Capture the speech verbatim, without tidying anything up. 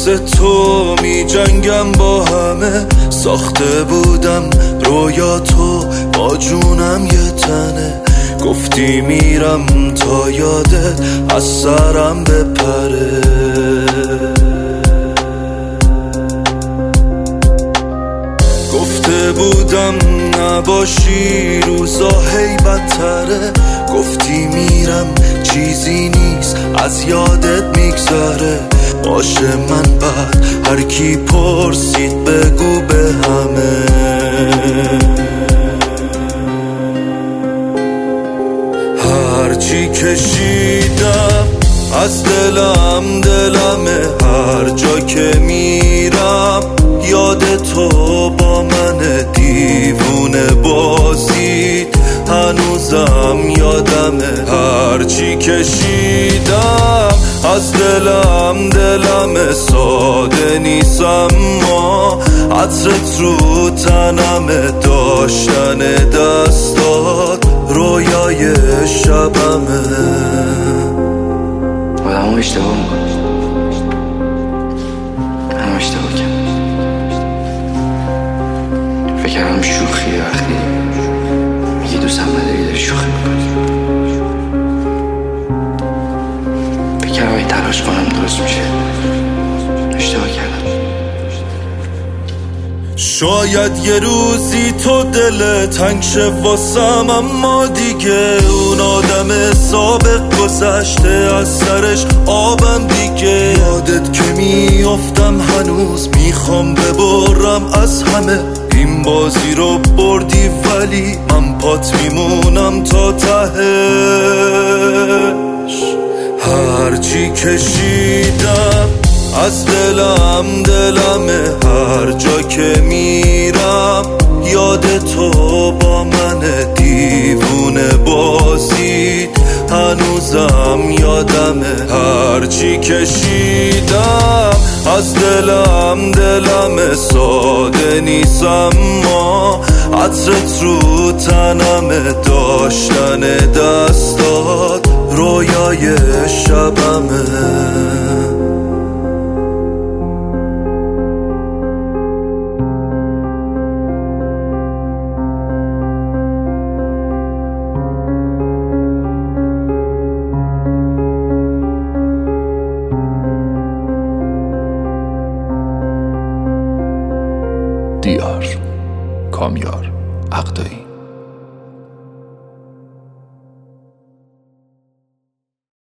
واسه تو می جنگم با همه، ساخته بودم رویا تو با جونم یه تنه، گفتی میرم تا یادت از سرم بپره. گفته بودم نباشی روزا هی بدتره، گفتی میرم چیزی نیست از یادت میگذره. باشه من بعد هر کی پرسید بگو به همه، هرچی کشیدم از دلم دلمه، هر جا که میرم یاد تو با من، دیوونه بازید هنوزم یادمه. هرچی کشیدم از دلم دلمه، ساده نیستم ما عطرت رو تنمه، داشتن دستات رویای شبمه. آدم ها اشتباه میکنم، هم اشتباه کردم. فکر کردم شوخی، وقتی میگی دوستم نداری داری شوخی میکنی. فکر کردم اگه تلاش کنم درست میشه، اشتباه کردم. شاید یه روزی تو دل تنگ شه واسم، اما دیگه اون آدم سابق گذشته از سرش آبم دیگه. یادت که میافتم هنوز میخوام ببرم از همه، این بازی رو بردی ولی من پات میمونم تا تهش. هرچی کشیدم از دلم دلمه، هر جا که میرم یاد تو با من، دیوونه بازید هنوزم یادمه. هرچی کشیدم از دلم دلمه، ساده نیستم ما عطرت رو تنمه، داشتن دستات رویای شبمه. دیار کامیار عقدایی.